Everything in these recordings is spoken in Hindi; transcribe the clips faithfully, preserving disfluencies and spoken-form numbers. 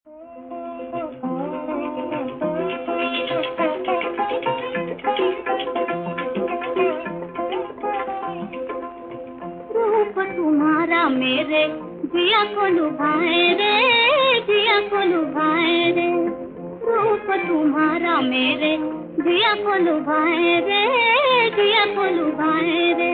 रूप तुम्हारा मेरे जिया को लुभाए रे, जिया को लुभाए रे। रूप तुम्हारा मेरे जिया को लुभाए रे, जिया को लुभाए रे।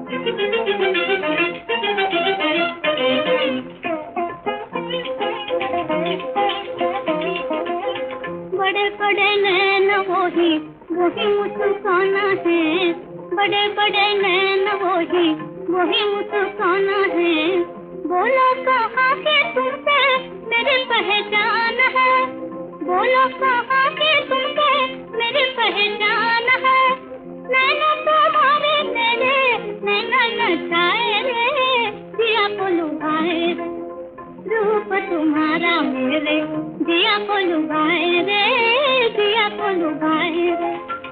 बड़े बड़े नैन वही वही मुस्काना है, बड़े बड़े नैन वही वही मुस्काना है। बोलो कहाँ के तुमसे मेरी पहचान है, बोलो कहाँ के तुमसे मेरी पहचान है। नैना तुम्हारे मेरे नैना नचाए रे, जिया को लुभाए रे। रूप तुम्हारा मेरे जिया को लुभाए रे, जिया को लुभाए रे।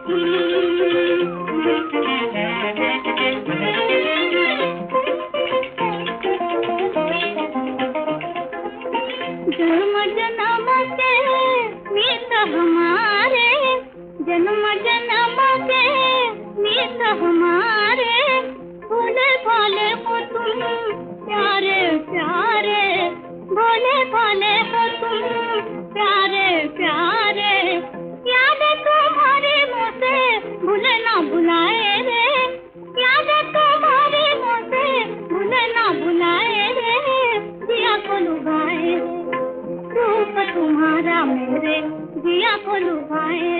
जन्म जन्म के मीत हमारे, जन्म जन्म के मीत हमारे। भोले भाले हो तुम प्यारे प्यारे, भोले भाले हो तुम प्यारे प्यारे। याद तुम्हारी मुझसे भूले ना भुलाए रे, याद तुम्हारी मुझसे भूले ना भुलाए रे, जिया को लुभाए रे। रूप तुम्हारा मेरे जिया को लुभाए